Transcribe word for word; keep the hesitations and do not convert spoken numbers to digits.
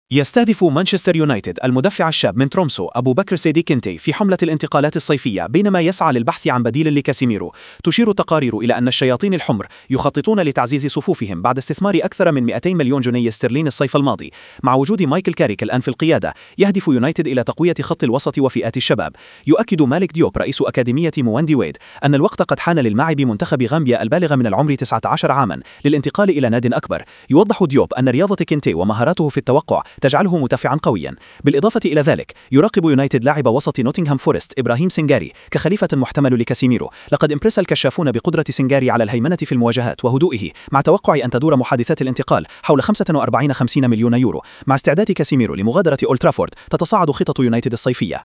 يستهدف مانشستر يونايتد المدافع الشاب من ترومسو أبو بكر سيدي كنتي في حملة الانتقالات الصيفية بينما يسعى للبحث عن بديل لكاسيميرو. تشير تقارير إلى أن الشياطين الحمر يخططون لتعزيز صفوفهم بعد استثمار أكثر من مئتين مليون جنيه استرليني الصيف الماضي. مع وجود مايكل كاريك الآن في القيادة، يهدف يونايتد إلى تقوية خط الوسط وفئات الشباب. يؤكد مالك ديوب رئيس أكاديمية موندي ويد أن الوقت قد حان للماعب منتخب غامبيا البالغ من العمر تسعة عشر عاما للانتقال إلى ناد أكبر. يوضح ديوب أن رياضة كنتي ومهاراته في التوقع تجعله مدافعا قويا. بالإضافة إلى ذلك، يراقب يونايتد لاعب وسط نوتنغهام فورست إبراهيم سنغاري كخليفة محتمل لكاسيميرو. لقد امبرس الكشافون بقدرة سنغاري على الهيمنة في المواجهات وهدوئه، مع توقع أن تدور محادثات الانتقال حول خمسة وأربعين خمسين مليون يورو. مع استعداد كاسيميرو لمغادرة أولد ترافورد، تتصاعد خطط يونايتد الصيفية.